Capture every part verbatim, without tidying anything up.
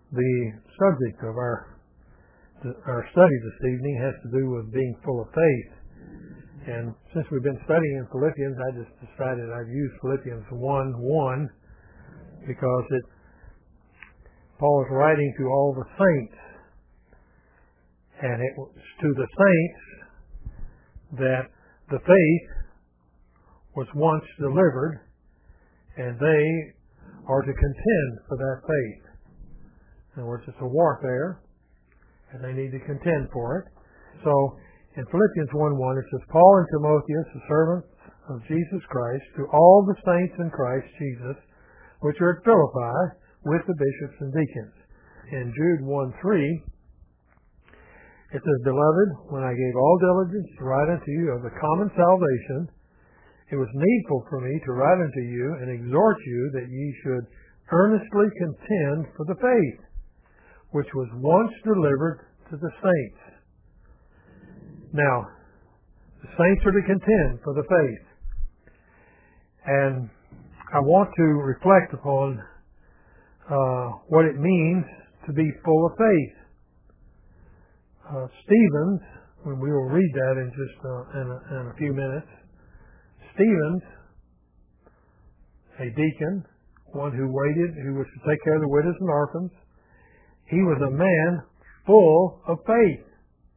The subject of our our study this evening has to do with being full of faith. And since we've been studying in Philippians, I just decided I'd use Philippians one one because it Paul is writing to all the saints, and it was to the saints that the faith was once delivered, and they are to contend for that faith. In other words, it's a warfare, and they need to contend for it. So, in Philippians one one, it says, Paul and Timotheus, the servants of Jesus Christ, to all the saints in Christ Jesus, which are at Philippi, with the bishops and deacons. In Jude one three, it says, Beloved, when I gave all diligence to write unto you of the common salvation, it was needful for me to write unto you and exhort you that ye should earnestly contend for the faith, which was once delivered to the saints. Now, the saints are to contend for the faith. And I want to reflect upon uh, what it means to be full of faith. Uh, Stevens, when we will read that in just uh, in, a, in a few minutes, Stevens, a deacon, one who waited, who was to take care of the widows and orphans, he was a man full of faith.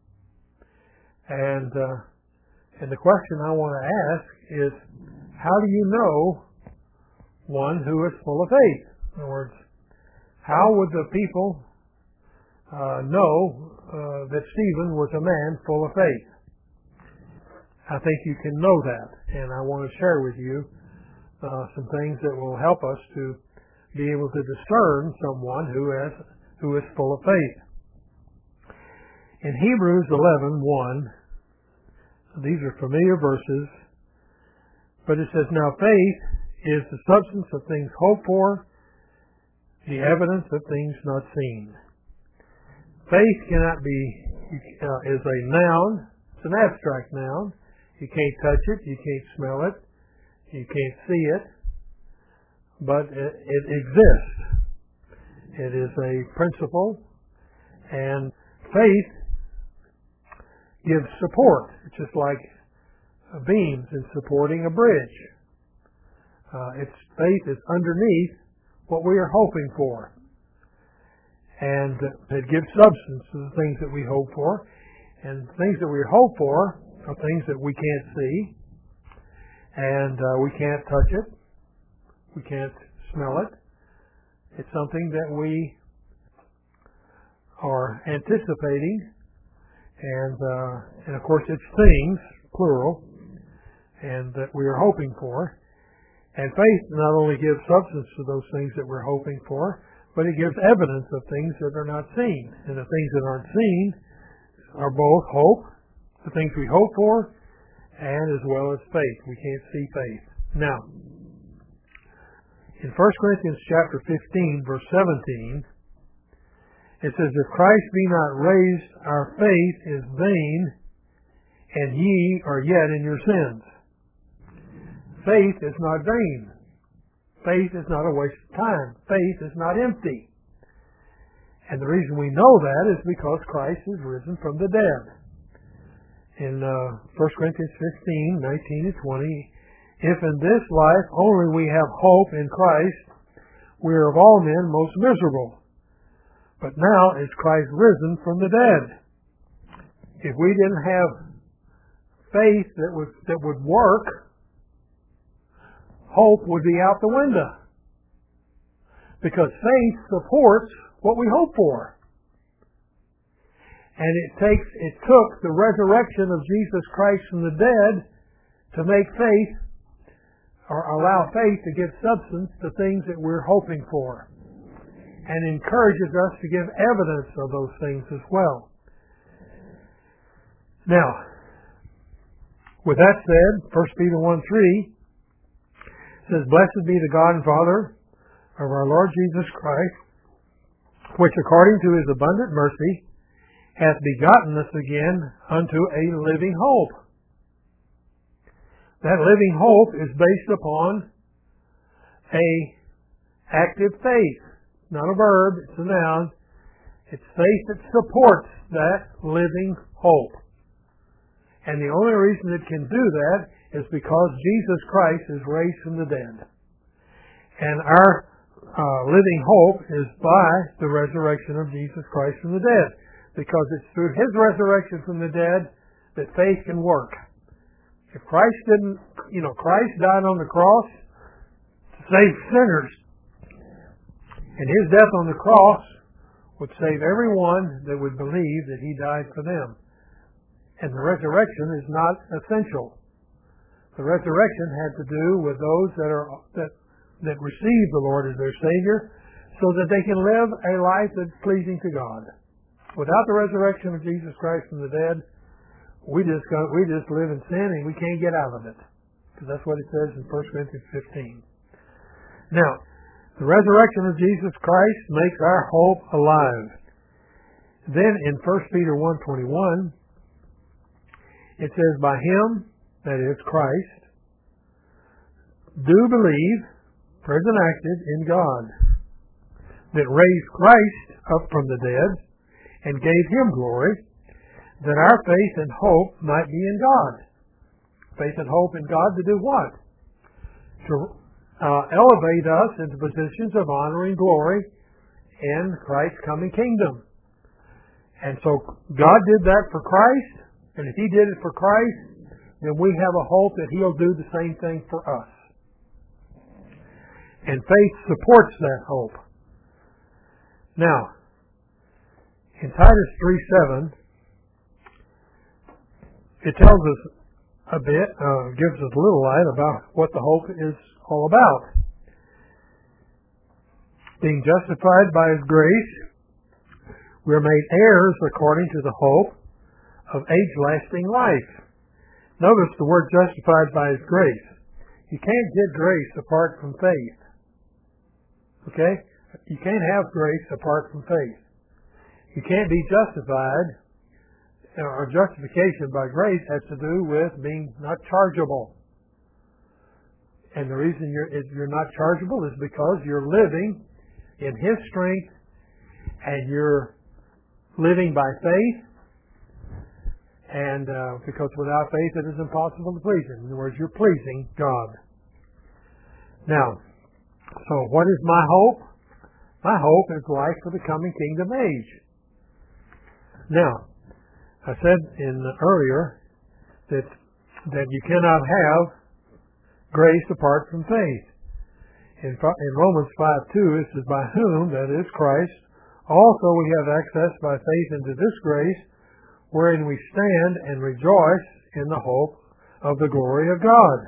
And uh, and the question I want to ask is, how do you know one who is full of faith? In other words, how would the people uh, know uh, that Stephen was a man full of faith? I think you can know that, and I want to share with you uh, some things that will help us to be able to discern someone who has who is full of faith. In Hebrews eleven one, these are familiar verses, but it says, Now faith is the substance of things hoped for, the evidence of things not seen. Faith cannot be, uh, is a noun, it's an abstract noun. You can't touch it, you can't smell it, you can't see it, but it, it exists. It is a principle, and faith gives support. It's just like beams in supporting a bridge. Uh, its faith is underneath what we are hoping for, and it gives substance to the things that we hope for. And things that we hope for are things that we can't see, and uh, we can't touch it, we can't smell it. It's something that we are anticipating, and uh, and of course it's things, plural, and that we are hoping for. And faith not only gives substance to those things that we're hoping for, but it gives evidence of things that are not seen. And the things that aren't seen are both hope, the things we hope for, and as well as faith. We can't see faith. Now, in First Corinthians chapter fifteen, verse seventeen, it says, If Christ be not raised, our faith is vain, and ye are yet in your sins. Faith is not vain. Faith is not a waste of time. Faith is not empty. And the reason we know that is because Christ is risen from the dead. In uh, First Corinthians fifteen, nineteen and twenty, If in this life only we have hope in Christ, we are of all men most miserable. But now is Christ risen from the dead. If we didn't have faith that would, that would work, hope would be out the window. Because faith supports what we hope for. And it takes, it took the resurrection of Jesus Christ from the dead to make faith, or allow faith to give substance to things that we're hoping for. And encourages us to give evidence of those things as well. Now, with that said, First Peter one three says, Blessed be the God and Father of our Lord Jesus Christ, which according to his abundant mercy hath begotten us again unto a living hope. That living hope is based upon a active faith. Not a verb, it's a noun. It's faith that supports that living hope. And the only reason it can do that is because Jesus Christ is raised from the dead. And our uh, living hope is by the resurrection of Jesus Christ from the dead. Because it's through His resurrection from the dead that faith can work. If Christ didn't, you know, Christ died on the cross to save sinners. And His death on the cross would save everyone that would believe that He died for them. And the resurrection is not essential. The resurrection had to do with those that are that that receive the Lord as their Savior, so that they can live a life that's pleasing to God. Without the resurrection of Jesus Christ from the dead, we just go, we just live in sin and we can't get out of it, because that's what it says in First Corinthians fifteen. Now, the resurrection of Jesus Christ makes our hope alive. Then in First Peter one twenty-one, it says, by Him, that is Christ, do believe, present active in God, that raised Christ up from the dead and gave Him glory, that our faith and hope might be in God. Faith and hope in God to do what? To uh, elevate us into positions of honor and glory in Christ's coming kingdom. And so God did that for Christ, and if He did it for Christ, then we have a hope that He'll do the same thing for us. And faith supports that hope. Now, in Titus three seven, it tells us a bit, uh, gives us a little light about what the hope is all about. Being justified by His grace, we are made heirs according to the hope of age-lasting life. Notice the word justified by His grace. You can't get grace apart from faith. Okay? You can't have grace apart from faith. You can't be justified, or justification by grace has to do with being not chargeable. And the reason you're, you're not chargeable is because you're living in His strength and you're living by faith. And uh, because without faith it is impossible to please Him. In other words, you're pleasing God. Now, so what is my hope? My hope is life for the coming kingdom age. Now, I said in earlier that that you cannot have grace apart from faith. In, in Romans five two, it says, by whom, that is Christ, also we have access by faith into this grace, wherein we stand and rejoice in the hope of the glory of God.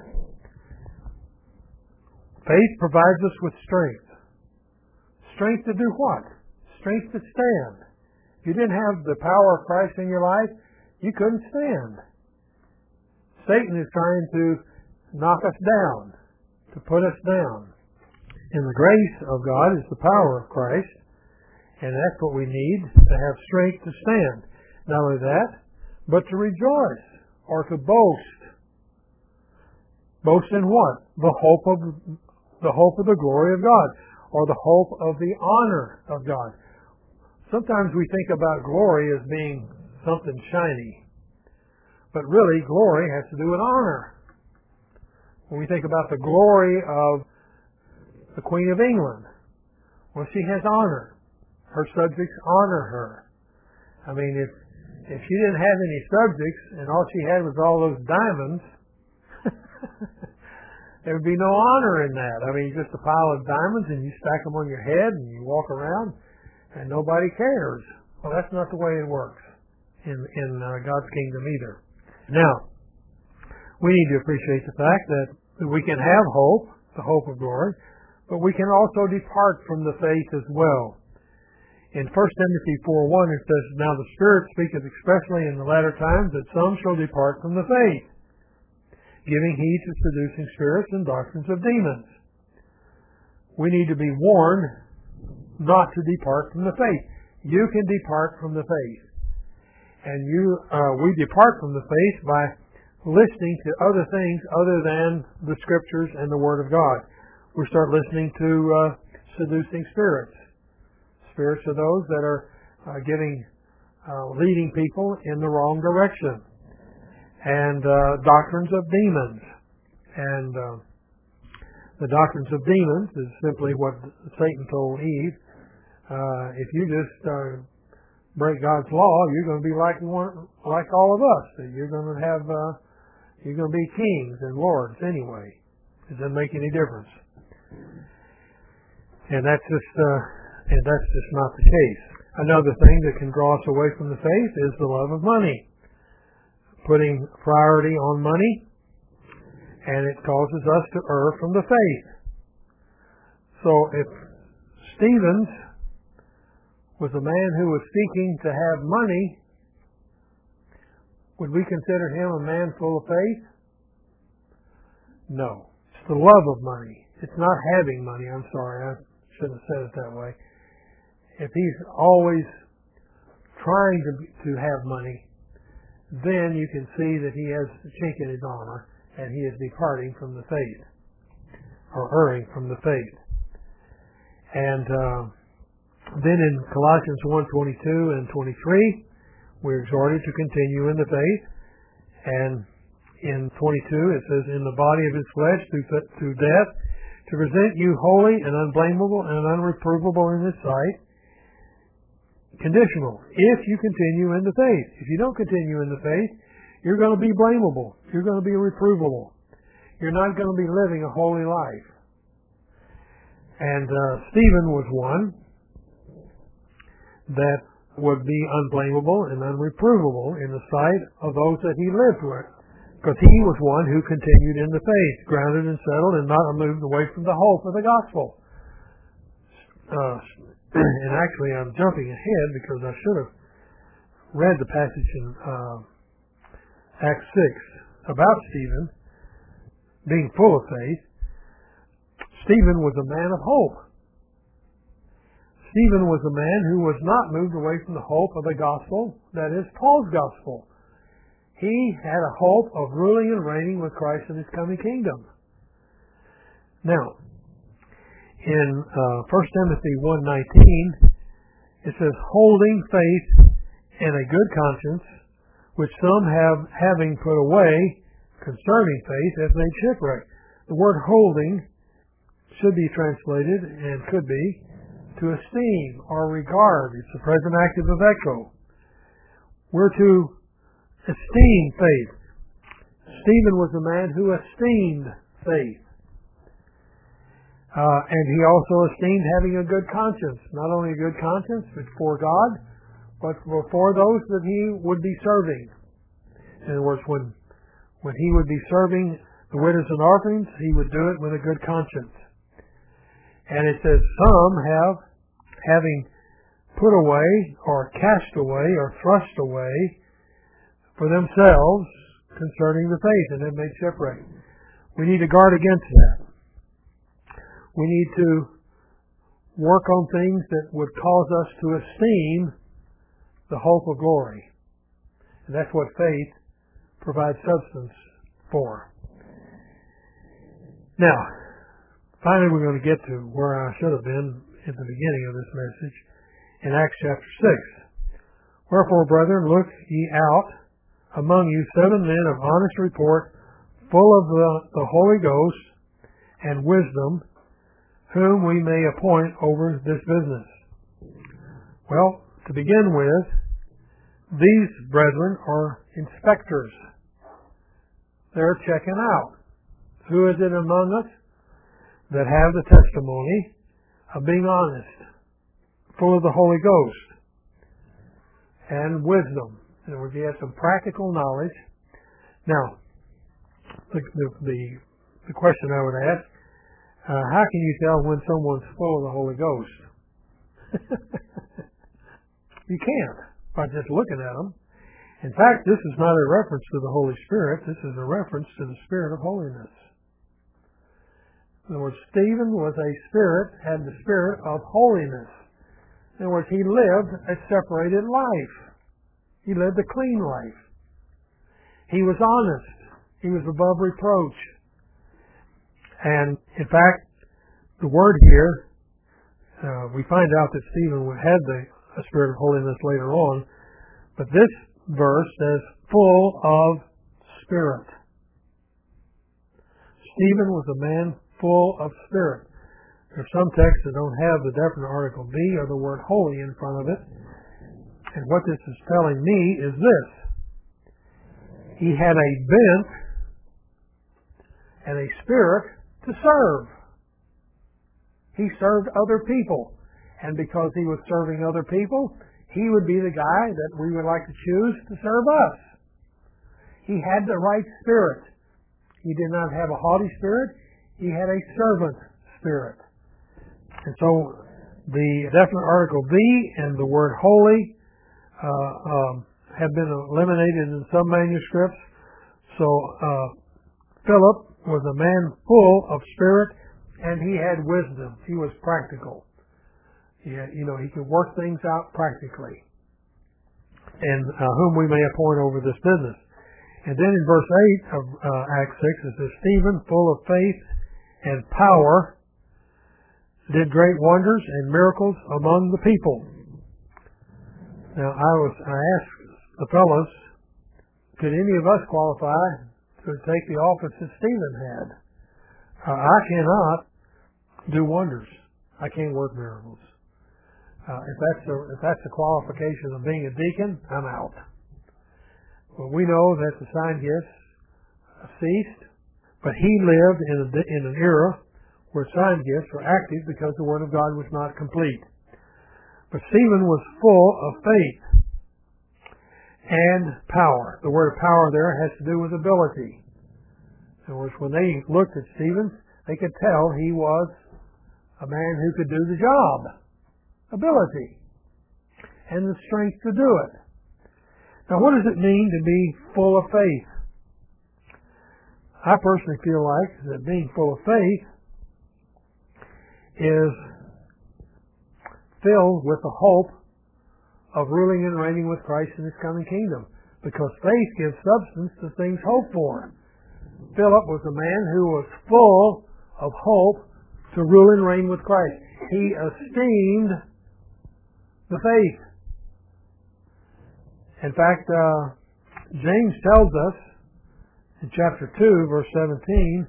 Faith provides us with strength. Strength to do what? Strength to stand. If you didn't have the power of Christ in your life, you couldn't stand. Satan is trying to knock us down, to put us down. And the grace of God is the power of Christ, and that's what we need to have strength to stand. Not only that, but to rejoice or to boast. Boast in what? The hope of the hope of the glory of God, or the hope of the honor of God. Sometimes we think about glory as being something shiny, but really glory has to do with honor. When we think about the glory of the Queen of England, well, she has honor. Her subjects honor her. I mean, if if she didn't have any subjects and all she had was all those diamonds, there would be no honor in that. I mean, just a pile of diamonds and you stack them on your head and you walk around and nobody cares. Well, that's not the way it works in in uh, God's kingdom either. Now, we need to appreciate the fact that we can have hope, the hope of glory, but we can also depart from the faith as well. In First Timothy four one, it says, now the Spirit speaketh expressly in the latter times that some shall depart from the faith, giving heed to seducing spirits and doctrines of demons. We need to be warned not to depart from the faith. You can depart from the faith. And you, uh, we depart from the faith by listening to other things other than the Scriptures and the Word of God. We start listening to uh, seducing spirits. Spirits are those that are uh, giving, uh, leading people in the wrong direction, and uh, doctrines of demons. And uh, the doctrines of demons is simply what Satan told Eve. Uh, if you just uh, break God's law, you're going to be like one, like all of us. You're going to have, uh, you're going to be kings and lords anyway. It doesn't make any difference. And that's just, uh, and that's just not the case. Another thing that can draw us away from the faith is the love of money, putting priority on money, and it causes us to err from the faith. So if Stephen was a man who was seeking to have money, would we consider him a man full of faith? No. It's the love of money. It's not having money. I'm sorry, I shouldn't have said it that way. If he's always trying to to have money, then you can see that he has a chink in his armor and he is departing from the faith, or erring from the faith. And uh, then in Colossians one twenty-two and twenty-three, we're exhorted to continue in the faith. And in twenty-two, it says, in the body of his flesh through, through death, to present you holy and unblameable and unreprovable in his sight. Conditional. If you continue in the faith. If you don't continue in the faith, you're going to be blamable. You're going to be reprovable. You're not going to be living a holy life. And uh, Stephen was one that would be unblameable and unreprovable in the sight of those that he lived with, because he was one who continued in the faith, grounded and settled and not moved away from the hope of the gospel. Uh, and actually I'm jumping ahead because I should have read the passage in uh, Acts six about Stephen being full of faith. Stephen was a man of hope. Stephen was a man who was not moved away from the hope of the gospel, that is, Paul's gospel. He had a hope of ruling and reigning with Christ in his coming kingdom. Now, in uh, First Timothy one nineteen, it says, holding faith and a good conscience, which some have, having put away concerning faith, have made shipwreck. The word holding should be translated, and could be, to esteem or regard. It's the present active of echo. We're to esteem faith. Stephen was a man who esteemed faith. Uh, and he also esteemed having a good conscience. Not only a good conscience before God, but before those that he would be serving. In other words, when, when he would be serving the widows and orphans, he would do it with a good conscience. And it says, some have, having put away, or cast away, or thrust away for themselves concerning the faith, and have made shipwreck. We need to guard against that. We need to work on things that would cause us to esteem the hope of glory. And that's what faith provides substance for. Now, finally we're going to get to where I should have been at the beginning of this message, in Acts chapter six. Wherefore, brethren, look ye out among you seven men of honest report, full of the, the Holy Ghost and wisdom, whom we may appoint over this business. Well, to begin with, these brethren are inspectors. They're checking out. Who is it among us that have the testimony of being honest, full of the Holy Ghost and wisdom? In other words, he has some practical knowledge. Now, the, the, the, the question I would ask, uh, how can you tell when someone's full of the Holy Ghost? You can't by just looking at them. In fact, this is not a reference to the Holy Spirit. This is a reference to the Spirit of holiness. In other words, Stephen was a spirit, had the spirit of holiness. In other words, he lived a separated life. He lived a clean life. He was honest. He was above reproach. And, in fact, the word here, uh, we find out that Stephen had the a spirit of holiness later on. But this verse says, full of spirit. Stephen was a man full of spirit. There are some texts that don't have the definite article be or the word holy in front of it. And what this is telling me is this. He had a bent and a spirit to serve. He served other people. And because he was serving other people, he would be the guy that we would like to choose to serve us. He had the right spirit. He did not have a haughty spirit. He had a servant spirit. And so the definite article the and the word holy uh, um, have been eliminated in some manuscripts. So uh, Philip was a man full of spirit, and he had wisdom. He was practical. He had, you know, he could work things out practically, and uh, whom we may appoint over this business. And then in verse eight of uh, Acts six, it says, Stephen, full of faith and power, did great wonders and miracles among the people. Now, I was I asked the fellows, could any of us qualify to take the office that Stephen had? Uh, I cannot do wonders. I can't work miracles. Uh, if that's the if that's the qualification of being a deacon, I'm out. But we know that the sign gifts ceased, but he lived in, a, in an era where sign gifts were active because the Word of God was not complete. But Stephen was full of faith and power. The word power there has to do with ability. In other words, when they looked at Stephen, they could tell he was a man who could do the job. Ability. And the strength to do it. Now, what does it mean to be full of faith? I personally feel like that being full of faith is filled with the hope of ruling and reigning with Christ in His coming kingdom. Because faith gives substance to things hoped for. Philip was a man who was full of hope to rule and reign with Christ. He esteemed the faith. In fact, uh, James tells us in chapter two, verse seventeen,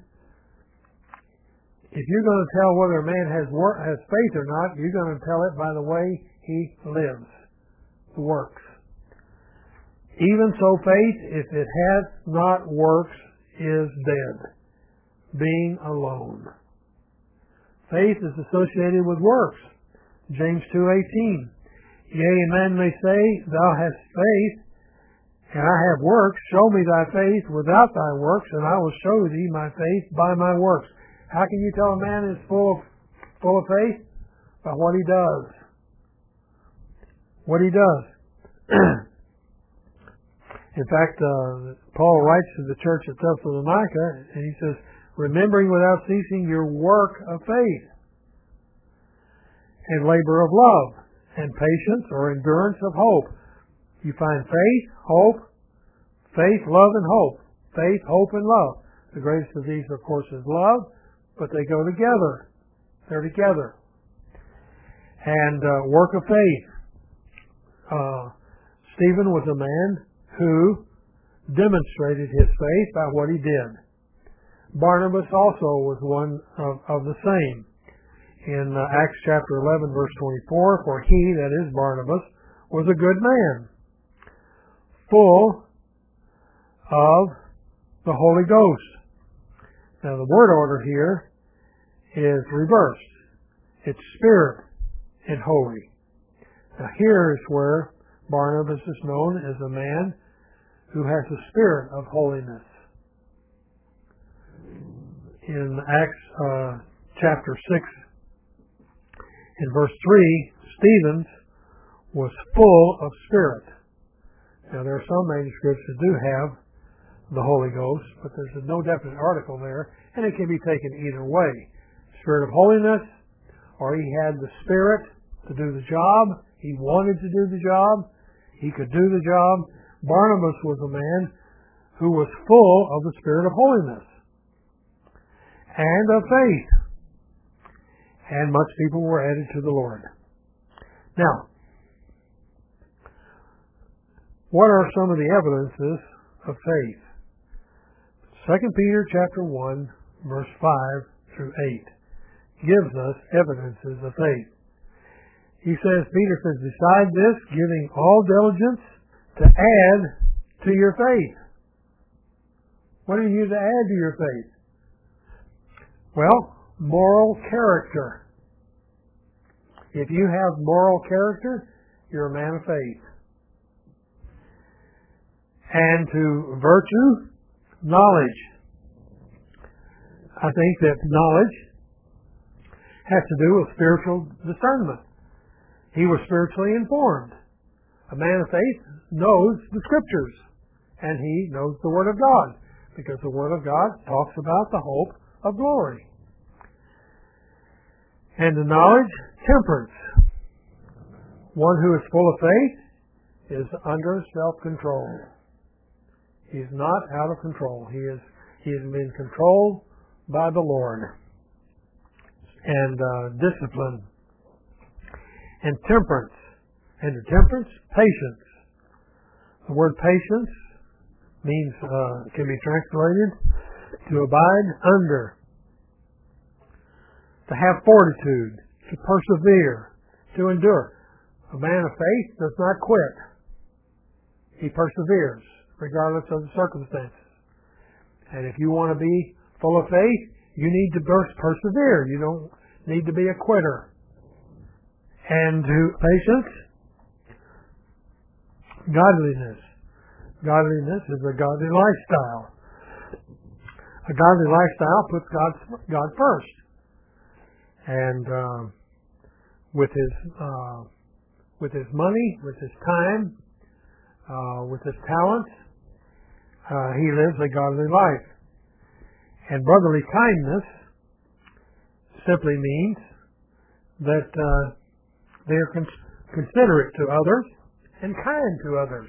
if you're going to tell whether a man has work, has faith or not, you're going to tell it by the way he lives, the works. Even so, faith, if it has not works, is dead, being alone. Faith is associated with works. James two eighteen. Yea, a man may say, thou hast faith, and I have works. Show me thy faith without thy works, and I will show thee my faith by my works. How can you tell a man is full of, full of faith? By what he does. What he does. In fact, uh, Paul writes to the church at Thessalonica, and he says, remembering without ceasing your work of faith, and labor of love, and patience or endurance of hope. You find faith, hope, faith, love, and hope. Faith, hope, and love. The greatest of these, of course, is love, but they go together. They're together. And uh, work of faith. Uh, Stephen was a man who demonstrated his faith by what he did. Barnabas also was one of, of the same. In uh, Acts chapter eleven, verse twenty-four, for he, that is Barnabas, was a good man, full of the Holy Ghost. Now the word order here is reversed. It's spirit and holy. Now here is where Barnabas is known as a man who has the spirit of holiness. In Acts uh, chapter six, in verse three, Stephen was full of spirit. Now there are some manuscripts that do have the Holy Ghost, but there's no definite article there, and it can be taken either way. Spirit of holiness, or he had the spirit to do the job. He wanted to do the job. He could do the job. Barnabas was a man who was full of the spirit of holiness and of faith. And much people were added to the Lord. Now, What are some of the evidences of faith? Second Peter chapter one, verse five through eight gives us evidences of faith. He says, Peter says, beside this, giving all diligence to add to your faith. What do you need to add to your faith? Well, moral character. If you have moral character, you're a man of faith. And to virtue, knowledge. I think that knowledge has to do with spiritual discernment. He was spiritually informed. A man of faith knows the Scriptures, and he knows the Word of God, because the Word of God talks about the hope of glory. And the knowledge, temperance. One who is full of faith is under self-control. He's not out of control. He is he has been controlled by the Lord. And uh, discipline. And temperance. And the temperance, patience. The word patience means, uh, can be translated to abide under, to have fortitude, to persevere, to endure. A man of faith does not quit. He perseveres, regardless of the circumstances. And if you want to be full of faith, you need to persevere. You don't need to be a quitter. And to patience, godliness. Godliness is a godly lifestyle. A godly lifestyle puts God, God first. And uh, with his uh, with his money, with his time, uh, with his talents, uh, he lives a godly life. And brotherly kindness simply means that uh, they are con- considerate to others and kind to others.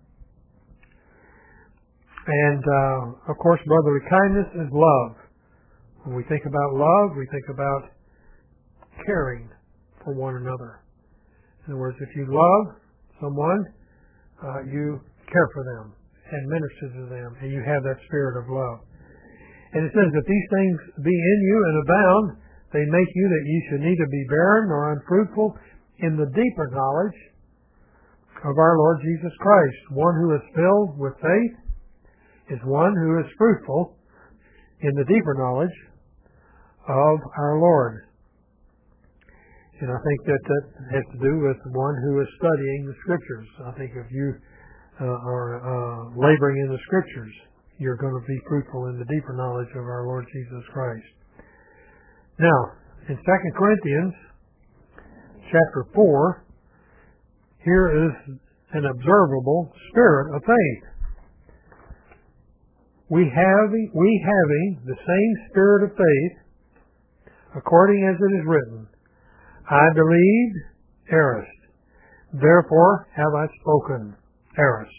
And, uh, of course, brotherly kindness is love. When we think about love, we think about caring for one another. In other words, if you love someone, uh, you care for them and minister to them, and you have that spirit of love. And it says, if these things be in you and abound, they make you that ye should neither be barren nor unfruitful in the deeper knowledge of our Lord Jesus Christ. One who is filled with faith is one who is fruitful in the deeper knowledge of our Lord. And I think that that has to do with one who is studying the Scriptures. I think if you uh, are uh, laboring in the Scriptures, you're going to be fruitful in the deeper knowledge of our Lord Jesus Christ. Now, in Second Corinthians chapter four, here is an observable spirit of faith. We having, we having the same spirit of faith, according as it is written, I believed, errest. Therefore have I spoken, errest.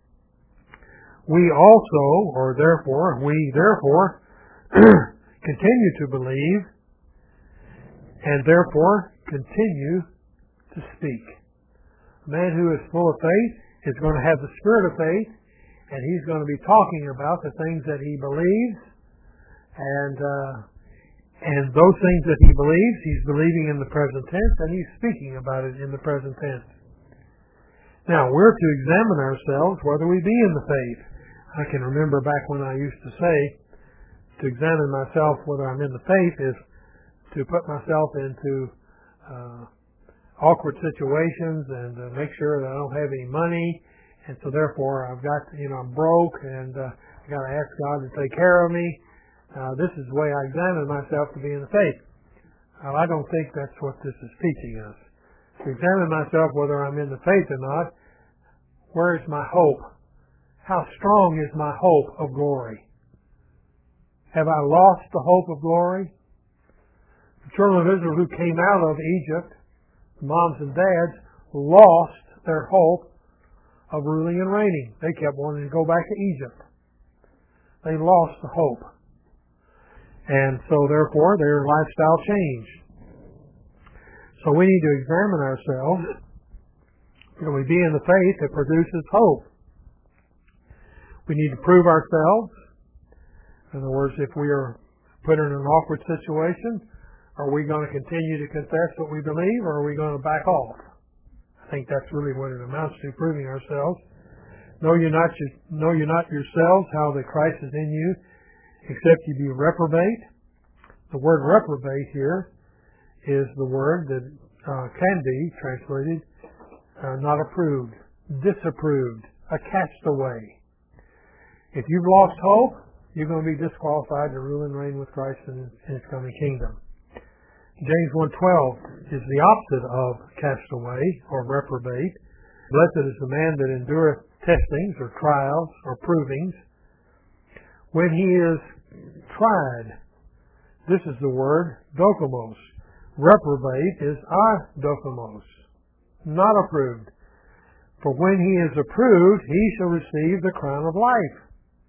We also, or therefore, we therefore continue to believe, and therefore continue to speak. A man who is full of faith is going to have the spirit of faith, and he's going to be talking about the things that he believes, and uh, and those things that he believes, he's believing in the present tense, and he's speaking about it in the present tense. Now, we're to examine ourselves whether we be in the faith. I can remember back when I used to say, to examine myself whether I'm in the faith is to put myself into uh, awkward situations and uh, make sure that I don't have any money, and so therefore I've got, you know, I'm broke, and uh, I've got to ask God to take care of me. Uh, this is the way I examine myself to be in the faith. Uh, I don't think that's what this is teaching us. To examine myself whether I'm in the faith or not, where is my hope? How strong is my hope of glory? Have I lost the hope of glory? The children of Israel who came out of Egypt, moms and dads, lost their hope of ruling and reigning. They kept wanting to go back to Egypt. They lost the hope. And so therefore their lifestyle changed. So we need to examine ourselves that we be in the faith that produces hope. We need to prove ourselves. In other words, if we are put in an awkward situation, are we going to continue to confess what we believe, or are we going to back off? I think that's really what it amounts to, proving ourselves. Know you not, know you not yourselves how that Christ is in you, except you be reprobate. The word reprobate here is the word that uh, can be translated uh, not approved, disapproved, a castaway. If you've lost hope, you're going to be disqualified to rule and reign with Christ in, in His coming kingdom. James one twelve is the opposite of castaway or reprobate. Blessed is the man that endureth testings or trials or provings. When he is tried, this is the word dokimos. Reprobate is adokimos, not approved. For when he is approved, he shall receive the crown of life.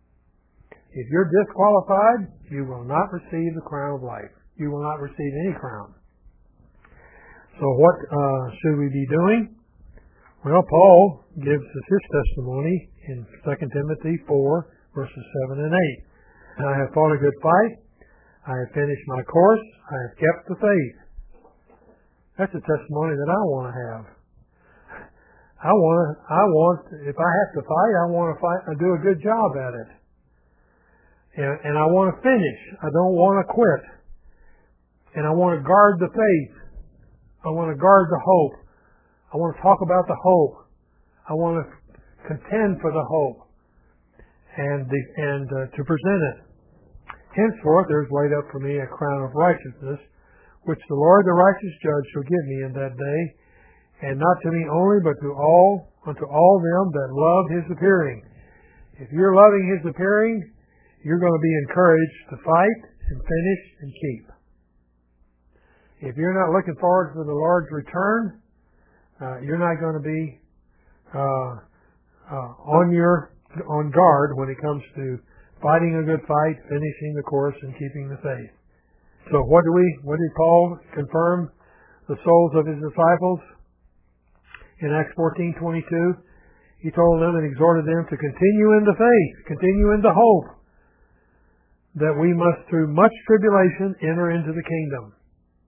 If you're disqualified, you will not receive the crown of life. You will not receive any crown. So what uh, should we be doing? Well, Paul gives us his testimony in Second Timothy four, verses seven and eight. I have fought a good fight. I have finished my course. I have kept the faith. That's a testimony that I want to have. I want to, I want, if I have to fight, I want to fight and do a good job at it. And, and I want to finish. I don't want to quit. And I want to guard the faith. I want to guard the hope. I want to talk about the hope. I want to contend for the hope and the, and uh, to present it. Henceforth there is laid up for me a crown of righteousness, which the Lord the righteous judge shall give me in that day, and not to me only, but to all, unto all them that love His appearing. If you're loving His appearing, you're going to be encouraged to fight and finish and keep. If you're not looking forward to the Lord's return, uh, you're not going to be uh, uh, on your on guard when it comes to fighting a good fight, finishing the course, and keeping the faith. So, what do we? What did Paul confirm the souls of his disciples in Acts fourteen twenty-two? He told them and exhorted them to continue in the faith, continue in the hope, that we must, through much tribulation, enter into the kingdom.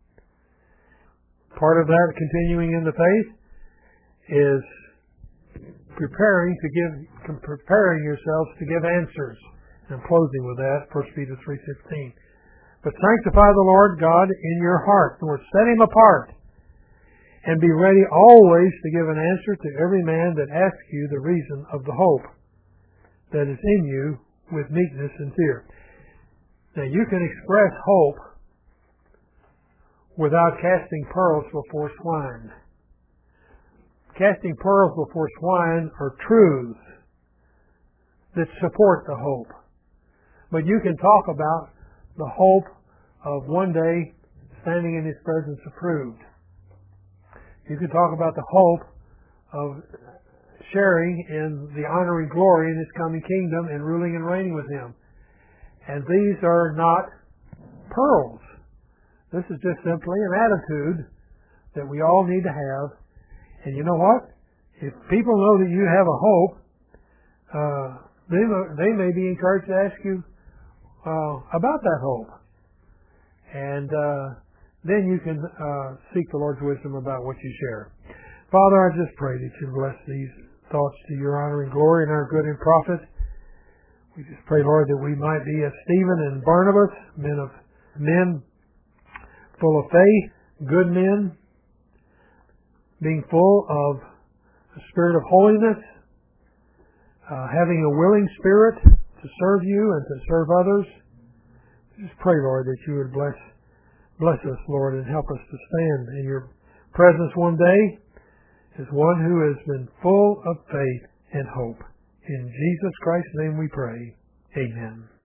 Part of that, continuing in the faith, is preparing to give, preparing yourselves to give answers. And I'm closing with that, First Peter three fifteen. But sanctify the Lord God in your heart, or set Him apart, and be ready always to give an answer to every man that asks you the reason of the hope that is in you with meekness and fear. Now, you can express hope without casting pearls before swine. Casting pearls before swine are truths that support the hope. But you can talk about the hope of one day standing in His presence approved. You can talk about the hope of sharing in the honor and glory in His coming kingdom and ruling and reigning with Him. And these are not pearls. This is just simply an attitude that we all need to have. And you know what? If people know that you have a hope, uh, they, they may be encouraged to ask you uh, about that hope. And uh, then you can uh, seek the Lord's wisdom about what you share. Father, I just pray that you bless these thoughts to your honor and glory and our good and profit. We just pray, Lord, that we might be as Stephen and Barnabas, men of men full of faith, good men, being full of the spirit of holiness, uh, having a willing spirit to serve you and to serve others. Just pray, Lord, that you would bless bless us, Lord, and help us to stand in your presence one day as one who has been full of faith and hope. In Jesus Christ's name we pray. Amen.